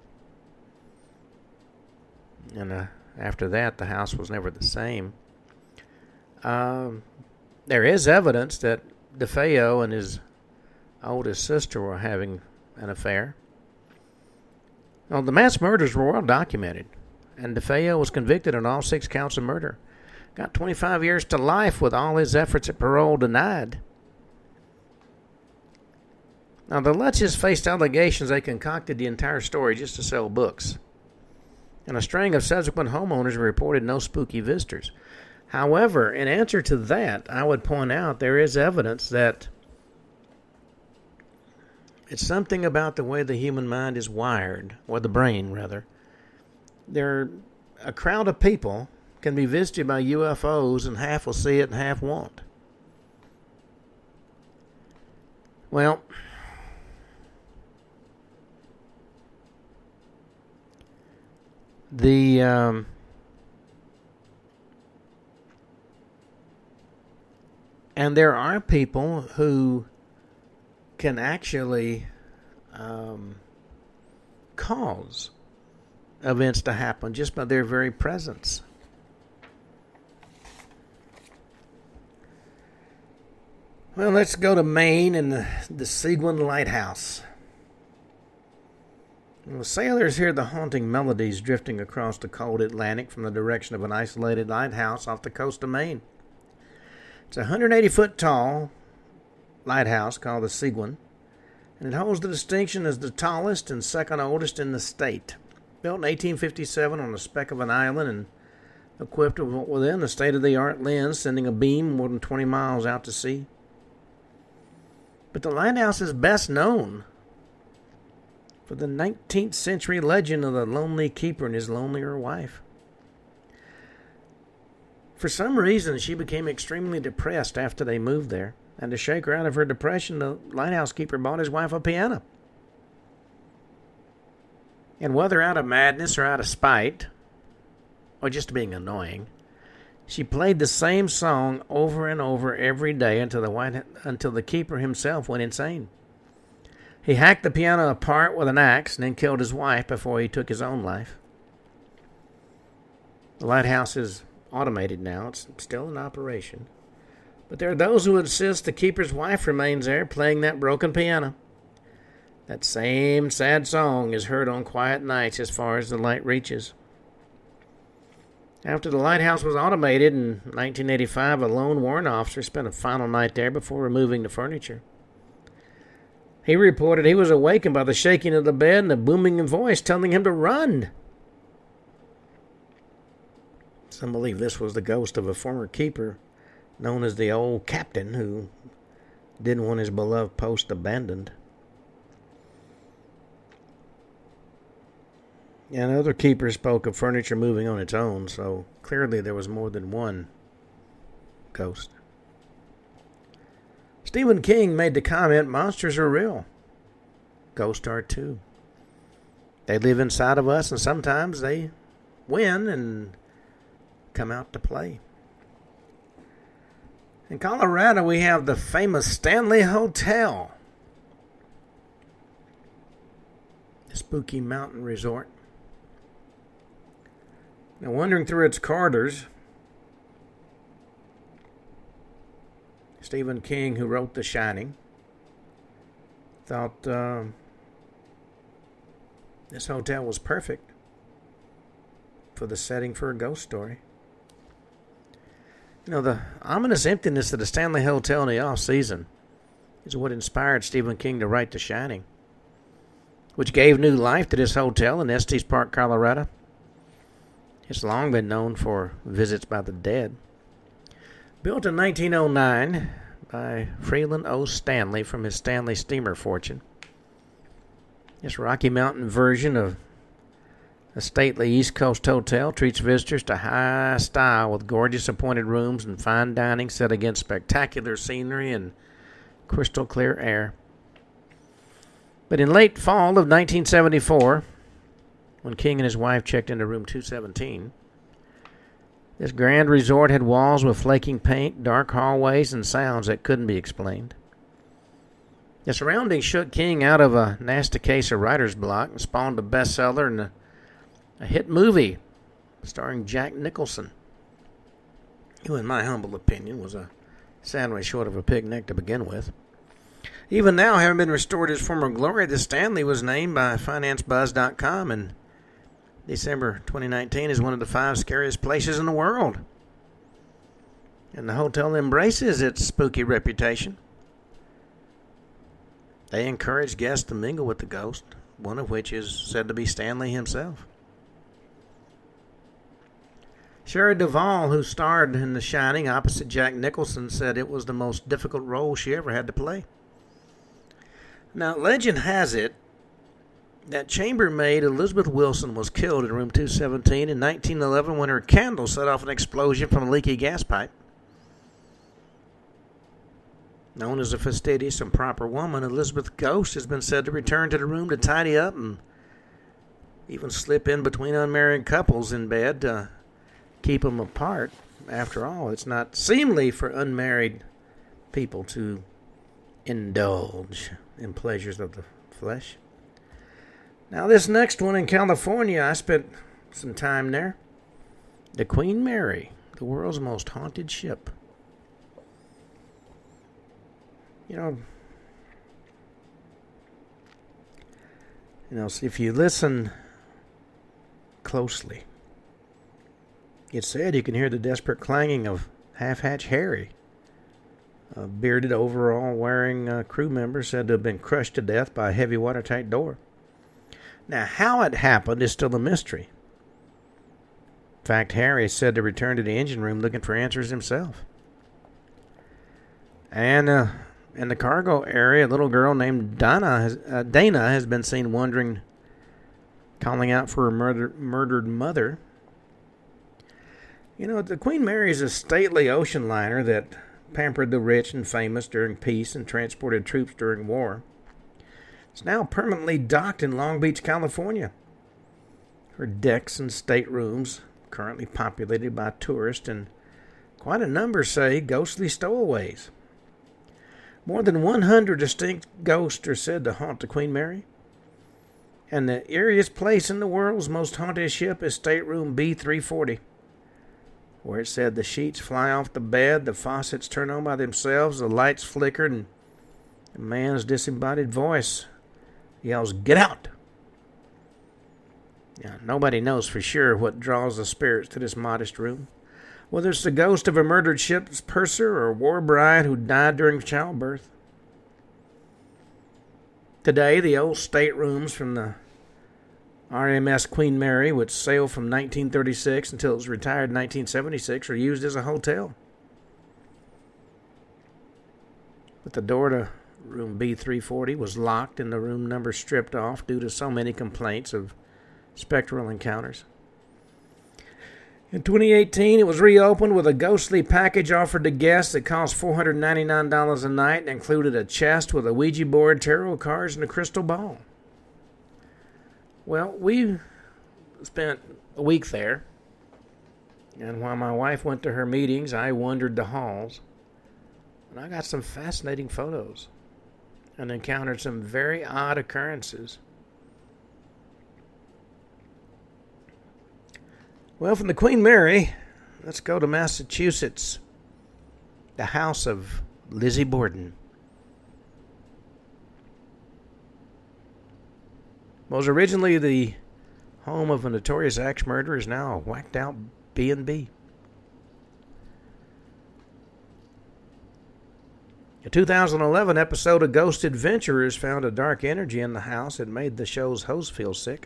And uh, after that, the house was never the same. Um, there is evidence that DeFeo and his oldest sister were having an affair. Well, the mass murders were well documented, and DeFeo was convicted on all six counts of murder. Got twenty-five years to life with all his efforts at parole denied. Now, the Lutzes faced allegations they concocted the entire story just to sell books. And a string of subsequent homeowners reported no spooky visitors. However, in answer to that, I would point out there is evidence that it's something about the way the human mind is wired, or the brain, rather. There, a crowd of people can be visited by U F Os, and half will see it and half won't. Well, the um, And there are people who can actually um, cause events to happen just by their very presence. Well, let's go to Maine and the, the Seguin Lighthouse. Well, sailors hear the haunting melodies drifting across the cold Atlantic from the direction of an isolated lighthouse off the coast of Maine. It's a one hundred eighty foot tall lighthouse called the Seguin, and it holds the distinction as the tallest and second oldest in the state. Built in eighteen fifty-seven on a speck of an island and equipped with a state-of-the-art lens, sending a beam more than twenty miles out to sea. But the lighthouse is best known for the nineteenth century legend of the lonely keeper and his lonelier wife. For some reason, she became extremely depressed after they moved there, and to shake her out of her depression, the lighthouse keeper bought his wife a piano. And whether out of madness or out of spite, or just being annoying, she played the same song over and over every day until the white, until the keeper himself went insane. He hacked the piano apart with an axe and then killed his wife before he took his own life. The lighthouse is automated now. It's still in operation. But there are those who insist the keeper's wife remains there playing that broken piano. That same sad song is heard on quiet nights as far as the light reaches. After the lighthouse was automated in nineteen eighty-five, a lone warrant officer spent a final night there before removing the furniture. He reported he was awakened by the shaking of the bed and a booming voice telling him to run. Some believe this was the ghost of a former keeper known as the Old Captain, who didn't want his beloved post abandoned. And other keepers spoke of furniture moving on its own, so clearly there was more than one ghost. Stephen King made the comment, monsters are real. Ghosts are too. They live inside of us, and sometimes they win and come out to play. In Colorado, we have the famous Stanley Hotel, a spooky mountain resort. Now, wandering through its corridors, Stephen King, who wrote The Shining, thought uh, this hotel was perfect for the setting for a ghost story. You know, the ominous emptiness of the Stanley Hotel in the off-season is what inspired Stephen King to write The Shining, which gave new life to this hotel in Estes Park, Colorado. It's long been known for visits by the dead. Built in nineteen oh nine by Freeland O. Stanley from his Stanley steamer fortune. This Rocky Mountain version of a stately East Coast hotel treats visitors to high style with gorgeous appointed rooms and fine dining set against spectacular scenery and crystal clear air. But in late fall of nineteen seventy-four, when King and his wife checked into room two seventeen, this grand resort had walls with flaking paint, dark hallways, and sounds that couldn't be explained. The surroundings shook King out of a nasty case of writer's block and spawned a bestseller and a, a hit movie starring Jack Nicholson, who, in my humble opinion, was a sandwich short of a picnic to begin with. Even now, having been restored to his former glory, the Stanley was named by Finance Buzz dot com in December twenty nineteen as one of the five scariest places in the world. And the hotel embraces its spooky reputation. They encourage guests to mingle with the ghost, one of which is said to be Stanley himself. Sheri Duvall, who starred in The Shining opposite Jack Nicholson, said it was the most difficult role she ever had to play. Now, legend has it that chambermaid Elizabeth Wilson was killed in room two seventeen in nineteen eleven when her candle set off an explosion from a leaky gas pipe. Known as a fastidious and proper woman, Elizabeth Ghost has been said to return to the room to tidy up and even slip in between unmarried couples in bed to keep them apart. After all, it's not seemly for unmarried people to indulge in pleasures of the flesh. Now, this next one in California, I spent some time there. The Queen Mary, the world's most haunted ship. You know, you know, if you listen closely, it's said you can hear the desperate clanging of Half-Hatch Harry, a bearded overall-wearing uh, crew member said to have been crushed to death by a heavy watertight door. Now, how it happened is still a mystery. In fact, Harry is said to return to the engine room looking for answers himself. And uh, in the cargo area, a little girl named Dana has, uh, Dana has been seen wandering, calling out for her murder, murdered mother. You know, the Queen Mary is a stately ocean liner that pampered the rich and famous during peace and transported troops during war. It's now permanently docked in Long Beach, California. Her decks and staterooms currently populated by tourists, and quite a number say ghostly stowaways. More than one hundred distinct ghosts are said to haunt the Queen Mary. And the eeriest place in the world's most haunted ship is stateroom B three forty. Where it said the sheets fly off the bed, the faucets turn on by themselves, the lights flicker, and a man's disembodied voice yells, "Get out!" Now, nobody knows for sure what draws the spirits to this modest room, whether it's the ghost of a murdered ship's purser or war bride who died during childbirth. Today, the old staterooms from the R M S Queen Mary, which sailed from nineteen thirty-six until it was retired in nineteen seventy-six, are used as a hotel. But the door to room B three forty was locked and the room number stripped off due to so many complaints of spectral encounters. In twenty eighteen, it was reopened with a ghostly package offered to guests that cost four hundred ninety-nine dollars a night and included a chest with a Ouija board, tarot cards, and a crystal ball. Well, we spent a week there, and while my wife went to her meetings, I wandered the halls, and I got some fascinating photos and encountered some very odd occurrences. Well, from the Queen Mary, let's go to Massachusetts, the house of Lizzie Borden. What was originally the home of a notorious axe murderer is now a whacked-out B and B. A two thousand eleven episode of Ghost Adventurers found a dark energy in the house that made the show's host feel sick.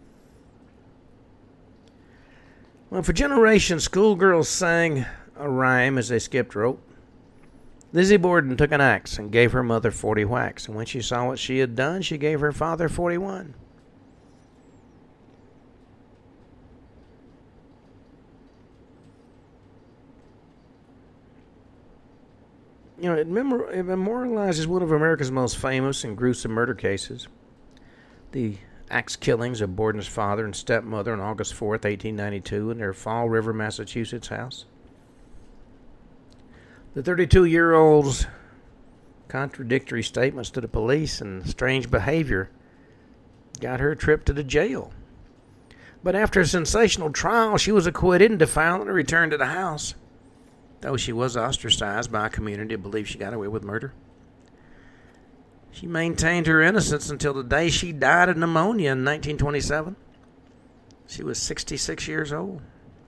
Well, for generations, schoolgirls sang a rhyme as they skipped rope. Lizzie Borden took an axe and gave her mother forty whacks, and when she saw what she had done, she gave her father forty-one. You know, it, memor- it memorializes one of America's most famous and gruesome murder cases. The axe killings of Borden's father and stepmother on August fourth, eighteen ninety-two, in their Fall River, Massachusetts house. The thirty-two-year-old's contradictory statements to the police and strange behavior got her trip to the jail. But after a sensational trial, she was acquitted and defiantly returned to the house, though she was ostracized by a community that believed she got away with murder. She maintained her innocence until the day she died of pneumonia in nineteen twenty-seven. She was sixty-six years old.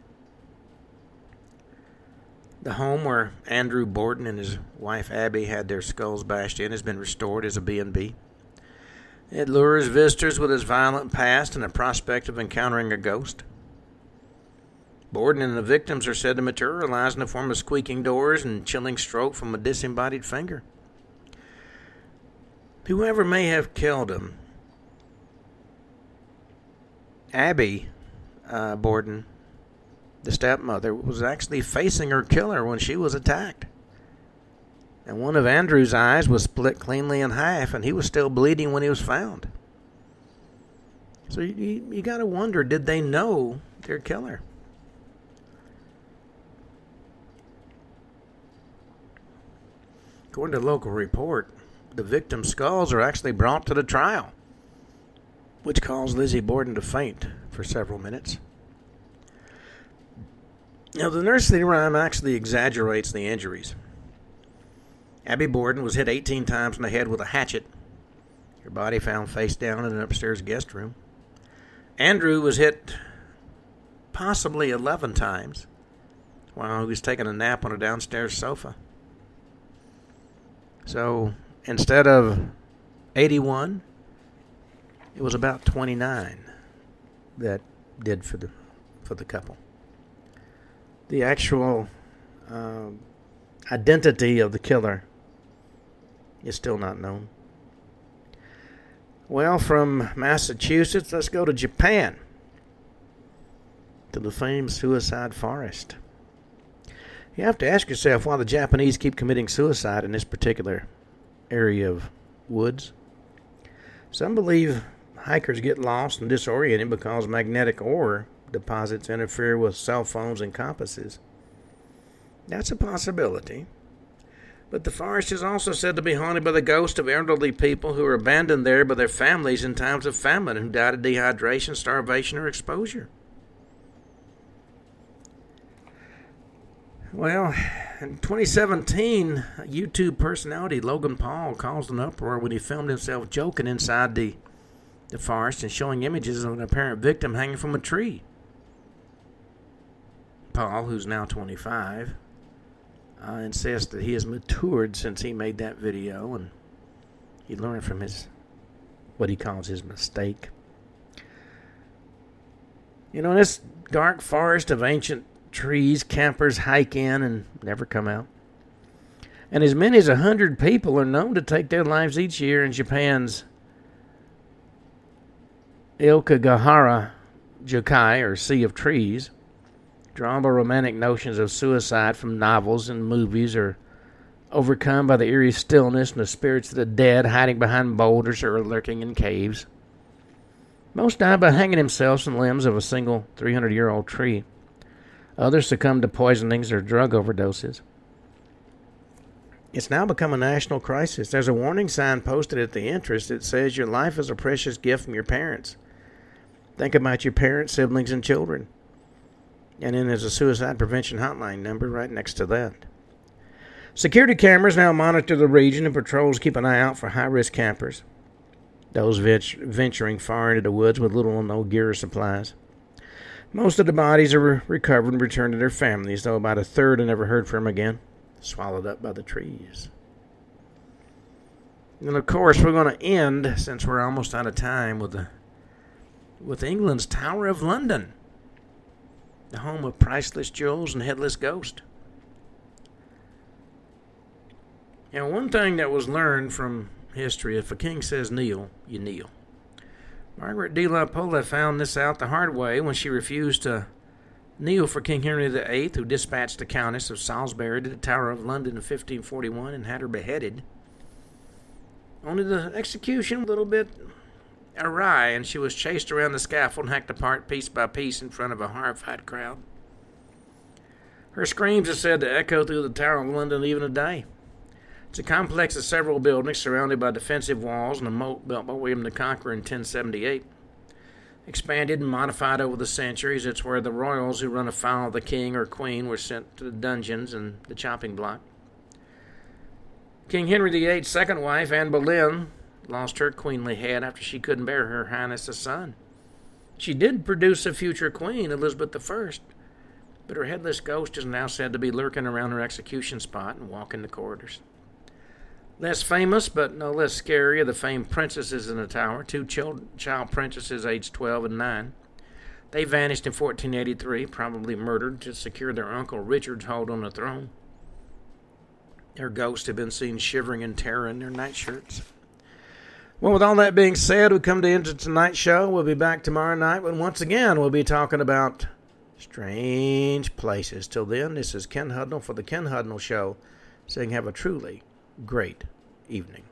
The home where Andrew Borden and his wife Abby had their skulls bashed in has been restored as a B and B. It lures visitors with its violent past and the prospect of encountering a ghost. Borden and the victims are said to materialize in the form of squeaking doors and chilling stroke from a disembodied finger. Whoever may have killed him, Abby uh, Borden, the stepmother, was actually facing her killer when she was attacked. And one of Andrew's eyes was split cleanly in half, and he was still bleeding when he was found. So you, you, you got to wonder, did they know their killer? According to a local report, the victims' skulls are actually brought to the trial, which caused Lizzie Borden to faint for several minutes. Now, the nursery rhyme actually exaggerates the injuries. Abby Borden was hit eighteen times in the head with a hatchet. Her body found face down in an upstairs guest room. Andrew was hit possibly eleven times while he was taking a nap on a downstairs sofa. So instead of eighty-one, it was about twenty-nine that did for the for the couple. The actual uh, identity of the killer is still not known. Well, from Massachusetts, let's go to Japan, to the famed suicide forest. You have to ask yourself why the Japanese keep committing suicide in this particular area of woods. Some believe hikers get lost and disoriented because magnetic ore deposits interfere with cell phones and compasses. That's a possibility. But the forest is also said to be haunted by the ghosts of elderly people who were abandoned there by their families in times of famine, who died of dehydration, starvation, or exposure. Well, in twenty seventeen, YouTube personality Logan Paul caused an uproar when he filmed himself joking inside the, the forest and showing images of an apparent victim hanging from a tree. Paul, who's now twenty-five, uh, insists that he has matured since he made that video, and he learned from his, what he calls his mistake. You know, in this dark forest of ancient trees, campers hike in and never come out. And as many as a hundred people are known to take their lives each year in Japan's Aokigahara Jukai, or Sea of Trees. Drawn by romantic notions of suicide from novels and movies, or overcome by the eerie stillness and the spirits of the dead hiding behind boulders or lurking in caves. Most die by hanging themselves from limbs of a single three hundred year old tree. Others succumb to poisonings or drug overdoses. It's now become a national crisis. There's a warning sign posted at the entrance that says your life is a precious gift from your parents. Think about your parents, siblings, and children. And then there's a suicide prevention hotline number right next to that. Security cameras now monitor the region, and patrols keep an eye out for high-risk campers, those venturing far into the woods with little or no gear or supplies. Most of the bodies are re- recovered and returned to their families, though about a third are never heard from again, swallowed up by the trees. And of course, we're going to end, since we're almost out of time, with the, with England's Tower of London, the home of priceless jewels and headless ghosts. Now, one thing that was learned from history, if a king says kneel, you kneel. Margaret de la Pole found this out the hard way when she refused to kneel for King Henry the Eighth, who dispatched the Countess of Salisbury to the Tower of London in fifteen forty-one and had her beheaded. Only the execution a little bit awry, and she was chased around the scaffold and hacked apart piece by piece in front of a horrified crowd. Her screams are said to echo through the Tower of London even today. It's a complex of several buildings surrounded by defensive walls and a moat built by William the Conqueror in ten seventy-eight. Expanded and modified over the centuries, it's where the royals who run afoul of the king or queen were sent to the dungeons and the chopping block. King Henry the Eighth's second wife, Anne Boleyn, lost her queenly head after she couldn't bear her highness a son. She did produce a future queen, Elizabeth the First, but her headless ghost is now said to be lurking around her execution spot and walking the corridors. Less famous, but no less scary, are the famed princesses in the tower, two child, child princesses aged twelve and nine. They vanished in fourteen eighty-three, probably murdered to secure their uncle Richard's hold on the throne. Their ghosts have been seen shivering in terror in their nightshirts. Well, with all that being said, we come to the end of tonight's show. We'll be back tomorrow night when once again we'll be talking about strange places. Till then, this is Ken Hudnall for the Ken Hudnall Show, saying have a truly great evening.